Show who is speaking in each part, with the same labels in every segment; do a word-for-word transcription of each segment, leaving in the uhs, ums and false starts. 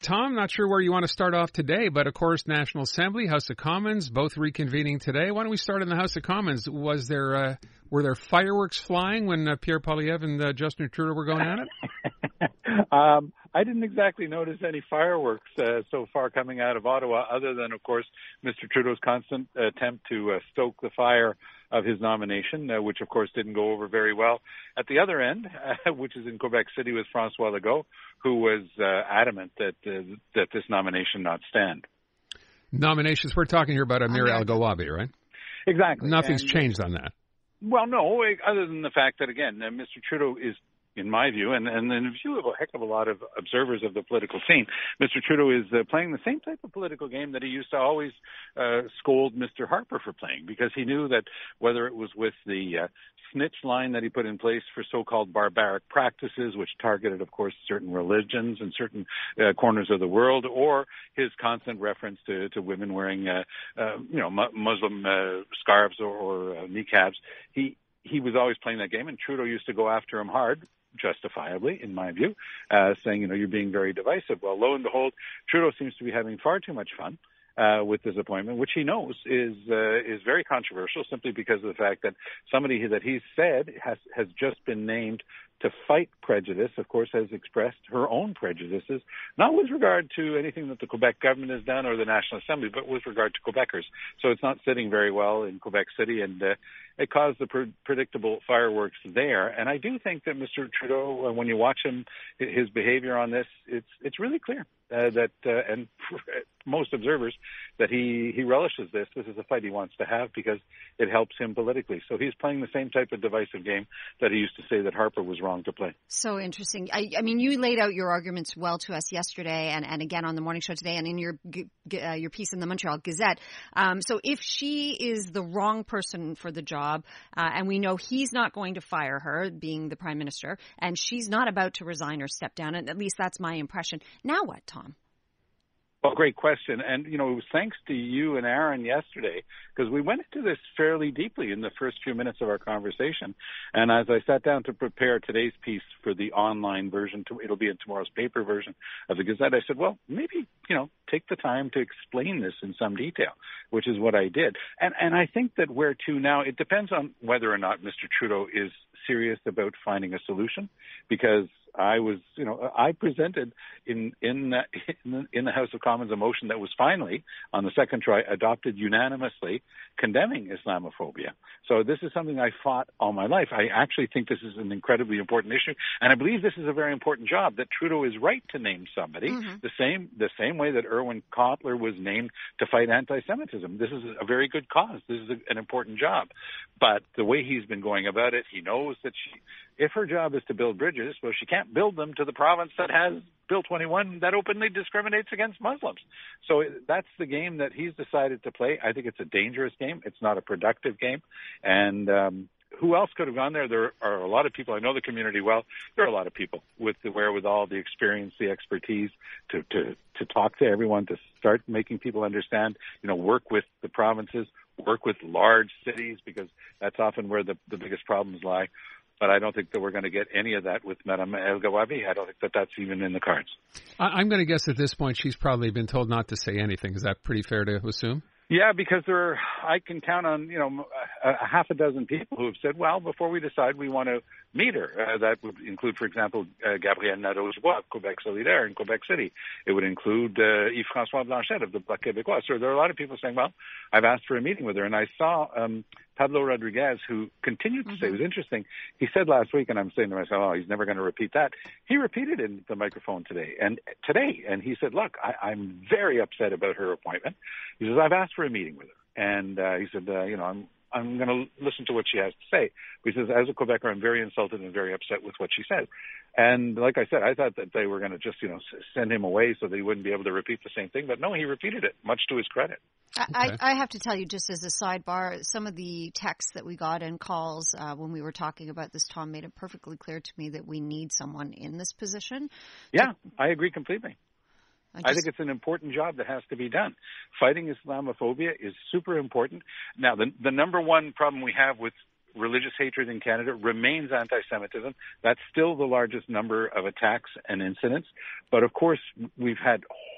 Speaker 1: Tom, not sure where you want to start off today, but of course, National Assembly, House of Commons, both reconvening today. Why don't we start in the House of Commons? Was there uh, were there fireworks flying when uh, Pierre Poilievre and uh, Justin Trudeau were going at it?
Speaker 2: um, I didn't exactly notice any fireworks uh, so far coming out of Ottawa, other than, of course, Mister Trudeau's constant attempt to uh, stoke the fire of his nomination, uh, which, of course, didn't go over very well. At the other end, uh, which is in Quebec City, was François Legault, who was uh, adamant that uh, that this nomination not stand.
Speaker 1: Nominations, we're talking here about Amir Al-Gawabi, right?
Speaker 2: Exactly.
Speaker 1: Nothing's
Speaker 2: and,
Speaker 1: changed on that.
Speaker 2: Well, no, other than the fact that, again, uh, Mister Trudeau is, in my view, and, and in the view of a heck of a lot of observers of the political scene, Mister Trudeau is uh, playing the same type of political game that he used to always uh, scold Mister Harper for playing, because he knew that whether it was with the uh, snitch line that he put in place for so-called barbaric practices, which targeted, of course, certain religions and certain uh, corners of the world, or his constant reference to, to women wearing, uh, uh, you know, mu- Muslim uh, scarves or, or uh, niqabs, he he was always playing that game, and Trudeau used to go after him hard, justifiably, in my view, uh, saying, you know, you're being very divisive. Well, lo and behold, Trudeau seems to be having far too much fun uh, with this appointment, which he knows is uh, is very controversial, simply because of the fact that somebody that he's said has has just been named to fight prejudice, of course, has expressed her own prejudices, not with regard to anything that the Quebec government has done or the National Assembly, but with regard to Quebecers. So it's not sitting very well in Quebec City, and uh, it caused the pre- predictable fireworks there. And I do think that Mister Trudeau, uh, when you watch him, his behavior on this, it's it's really clear uh, that, uh, and most observers, that he, he relishes this. This is a fight he wants to have because it helps him politically. So he's playing the same type of divisive game that he used to say that Harper was wrong to play.
Speaker 3: So interesting. I, I mean, you laid out your arguments well to us yesterday and, and again on the morning show today and in your uh, your piece in the Montreal Gazette. Um, so if she is the wrong person for the job, uh, and we know he's not going to fire her, being the Prime Minister, and she's not about to resign or step down, and at least that's my impression. Now what, Tom?
Speaker 2: Well, great question. And, you know, it was thanks to you and Aaron yesterday, because we went into this fairly deeply in the first few minutes of our conversation. And as I sat down to prepare today's piece for the online version, to, it'll be in tomorrow's paper version of the Gazette, I said, well, maybe, you know, take the time to explain this in some detail, which is what I did. And, and I think that where to now, it depends on whether or not Mister Trudeau is serious about finding a solution, because I was, you know, I presented in in the, in the in the House of Commons a motion that was finally, on the second try, adopted unanimously, condemning Islamophobia. So this is something I fought all my life. I actually think this is an incredibly important issue, and I believe this is a very important job. That Trudeau is right to name somebody mm-hmm. the same the same way that Erwin Kotler was named to fight anti-Semitism. This is a very good cause. This is a, an important job, but the way he's been going about it, he knows that she, if her job is to build bridges, well, she can't build them to the province that has Bill twenty-one that openly discriminates against Muslims. So that's the game that he's decided to play. I think it's a dangerous game. It's not a productive game. And um, who else could have gone there? There are a lot of people. I know the community well. There are a lot of people with the wherewithal, the experience, the expertise to, to, to talk to everyone, to start making people understand, you know, work with the provinces, work with large cities, because that's often where the, the biggest problems lie. But I don't think that we're going to get any of that with Madame El-Gawabi. I don't think that that's even in the cards.
Speaker 1: I'm going to guess at this point she's probably been told not to say anything. Is that pretty fair to assume?
Speaker 2: Yeah, because there are, I can count on, you know, a, a half a dozen people who have said, well, before we decide, we want to meet her. Uh, that would include, for example, uh, Gabrielle Nadeau-Dubois of Quebec Solidaire in Quebec City. It would include uh, Yves-François Blanchet of the Bloc Québécois. So there are a lot of people saying, well, I've asked for a meeting with her. And I saw um, Pablo Rodriguez, who continued to mm-hmm. say, it was interesting, he said last week, and I'm saying to myself, oh, he's never going to repeat that. He repeated it in the microphone today. And today, and he said, look, I, I'm very upset about her appointment. He says, I've asked for a meeting with her. And uh, he said, uh, you know, I'm I'm going to listen to what she has to say. He says, as a Quebecer, I'm very insulted and very upset with what she said. And like I said, I thought that they were going to just, you know, send him away so that he wouldn't be able to repeat the same thing. But no, he repeated it, much to his credit.
Speaker 3: I, okay. I, I have to tell you, just as a sidebar, some of the texts that we got and calls uh, when we were talking about this, Tom, made it perfectly clear to me that we need someone in this position.
Speaker 2: Yeah, to- I agree completely. I, just, I think it's an important job that has to be done. Fighting Islamophobia is super important. Now, the, the number one problem we have with religious hatred in Canada remains anti-Semitism. That's still the largest number of attacks and incidents. But, of course, we've had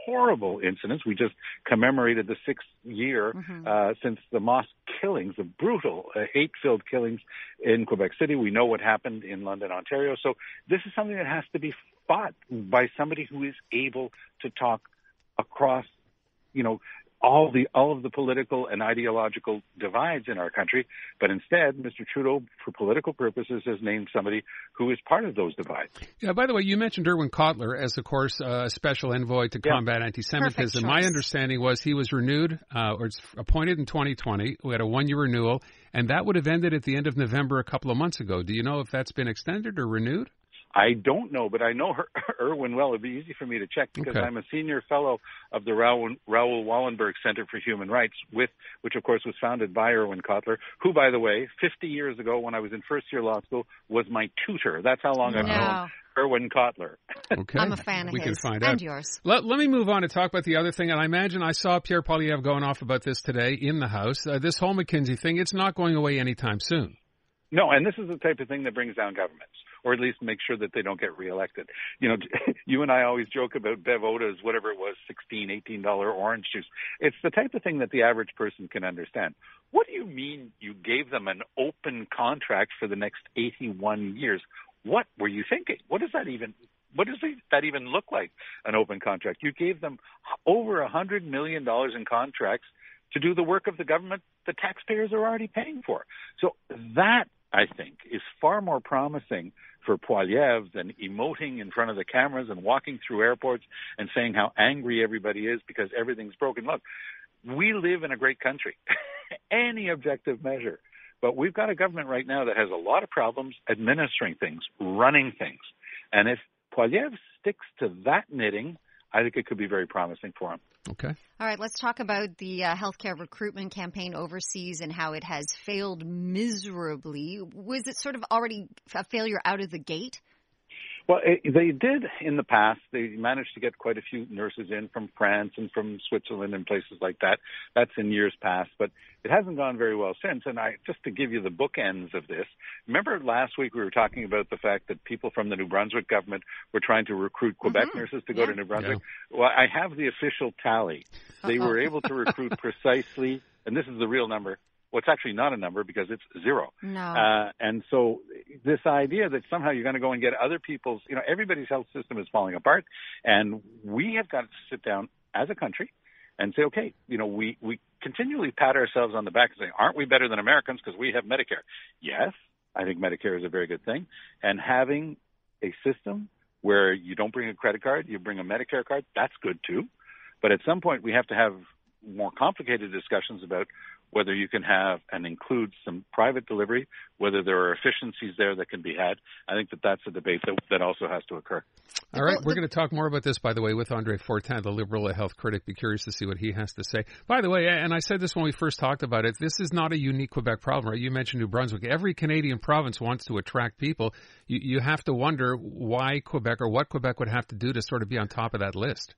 Speaker 2: horrible incidents. We just commemorated the sixth year mm-hmm. uh, since the mosque killings, the brutal, uh, hate-filled killings in Quebec City. We know what happened in London, Ontario. So this is something that has to be fought by somebody who is able to talk across, you know, all the all of the political and ideological divides in our country. But instead, Mister Trudeau, for political purposes, has named somebody who is part of those divides.
Speaker 1: Yeah, by the way, you mentioned Irwin Cotler as, of course, a uh, special envoy to yeah. combat anti-Semitism. My understanding was he was renewed uh, or appointed in twenty twenty. We had a one-year renewal, and that would have ended at the end of November a couple of months ago. Do you know if that's been extended or renewed?
Speaker 2: I don't know, but I know her, Irwin well. It'd be easy for me to check because
Speaker 1: okay.
Speaker 2: I'm a senior fellow of the Raoul, Raoul Wallenberg Center for Human Rights, with which, of course, was founded by Irwin Cotler, who, by the way, fifty years ago when I was in first-year law school, was my tutor. That's how long I've
Speaker 3: no.
Speaker 2: known Irwin Cotler.
Speaker 1: Okay.
Speaker 3: I'm a fan of
Speaker 1: we
Speaker 3: his.
Speaker 1: can find
Speaker 3: and
Speaker 1: out.
Speaker 3: yours.
Speaker 1: Let, let me move on to talk about the other thing. And I imagine I saw Pierre Poilievre going off about this today in the House. Uh, this whole McKinsey thing, it's not going away anytime soon.
Speaker 2: No, and this is the type of thing that brings down governments, or at least make sure that they don't get reelected. You know, you and I always joke about Bev Oda's, whatever it was, sixteen, eighteen dollars orange juice. It's the type of thing that the average person can understand. What do you mean you gave them an open contract for the next eighty-one years? What were you thinking? What does that even What does that even look like, an open contract? You gave them over one hundred million dollars in contracts to do the work of the government the taxpayers are already paying for. So that, I think, is far more promising for Poilievre than emoting in front of the cameras and walking through airports and saying how angry everybody is because everything's broken. Look, we live in a great country, any objective measure. But we've got a government right now that has a lot of problems administering things, running things. And if Poilievre sticks to that knitting, I think it could be very promising for him.
Speaker 1: Okay.
Speaker 3: All right, let's talk about the uh, healthcare recruitment campaign overseas and how it has failed miserably. Was it sort of already a failure out of the gate?
Speaker 2: Well, it, they did in the past. They managed to get quite a few nurses in from France and from Switzerland and places like that. That's in years past, but it hasn't gone very well since. And I, just to give you the bookends of this, remember last week we were talking about the fact that people from the New Brunswick government were trying to recruit Quebec mm-hmm. nurses to go
Speaker 3: yeah.
Speaker 2: to New Brunswick?
Speaker 1: Yeah.
Speaker 2: Well, I have the official tally. They
Speaker 3: Uh-oh.
Speaker 2: were able to recruit precisely, and this is the real number. Well, it's actually not a number because it's zero.
Speaker 3: No.
Speaker 2: Uh, and so this idea that somehow you're going to go and get other people's, you know, everybody's health system is falling apart. And we have got to sit down as a country and say, okay, you know, we, we continually pat ourselves on the back and say, aren't we better than Americans because we have Medicare? Yes, I think Medicare is a very good thing. And having a system where you don't bring a credit card, you bring a Medicare card, that's good too. But at some point we have to have more complicated discussions about whether you can have and include some private delivery, whether there are efficiencies there that can be had. I think that that's a debate that, that also has to occur.
Speaker 1: All right. We're going to talk more about this, by the way, with Andre Fortin, the Liberal health critic. Be curious to see what he has to say. By the way, and I said this when we first talked about it, this is not a unique Quebec problem, right? You mentioned New Brunswick. Every Canadian province wants to attract people. You, you have to wonder why Quebec or what Quebec would have to do to sort of be on top of that list.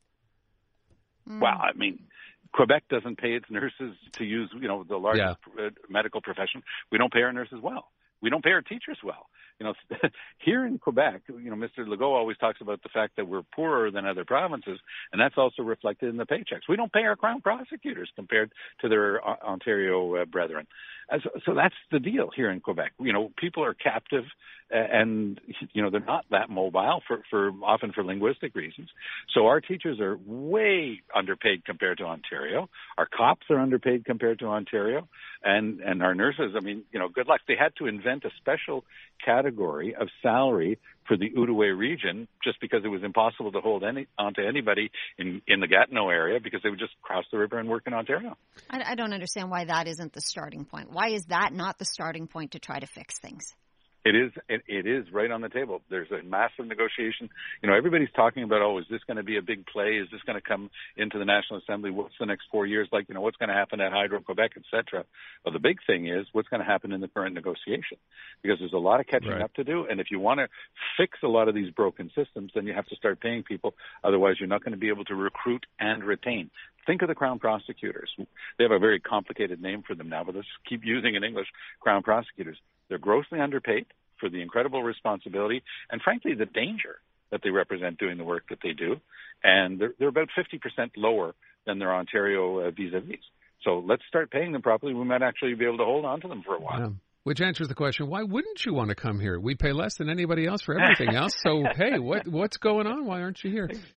Speaker 2: Well, I mean, Quebec doesn't pay its nurses to use, you know, the largest yeah. medical profession. We don't pay our nurses well. We don't pay our teachers well. You know, here in Quebec, you know, Mister Legault always talks about the fact that we're poorer than other provinces, and that's also reflected in the paychecks. We don't pay our Crown prosecutors compared to their uh, Ontario uh, brethren. Uh, so, so that's the deal here in Quebec. You know, people are captive, uh, and you know they're not that mobile for, for often for linguistic reasons. So our teachers are way underpaid compared to Ontario. Our cops are underpaid compared to Ontario, and and our nurses. I mean, you know, good luck. They had to invent a special category of salary for the Outaouais region just because it was impossible to hold any onto anybody in, in the Gatineau area because they would just cross the river and work in Ontario.
Speaker 3: I, I don't understand why that isn't the starting point. Why is that not the starting point to try to fix things?
Speaker 2: It is. It, it is right on the table. There's a massive negotiation. You know, everybody's talking about, oh, is this going to be a big play? Is this going to come into the National Assembly? What's the next four years like? You know, what's going to happen at Hydro-Quebec, et cetera? Well, the big thing is what's going to happen in the current negotiation, because there's a lot of catching
Speaker 1: right.
Speaker 2: up to do. And if you want to fix a lot of these broken systems, then you have to start paying people. Otherwise, you're not going to be able to recruit and retain. Think of the Crown prosecutors. They have a very complicated name for them now, but let's keep using in English, Crown prosecutors. They're grossly underpaid for the incredible responsibility and, frankly, the danger that they represent doing the work that they do. And they're, they're about fifty percent lower than their Ontario uh, vis-a-vis. So let's start paying them properly. We might actually be able to hold on to them for a while.
Speaker 1: Yeah. Which answers the question, why wouldn't you want to come here? We pay less than anybody else for everything else. So, hey, what what's going on? Why aren't you here?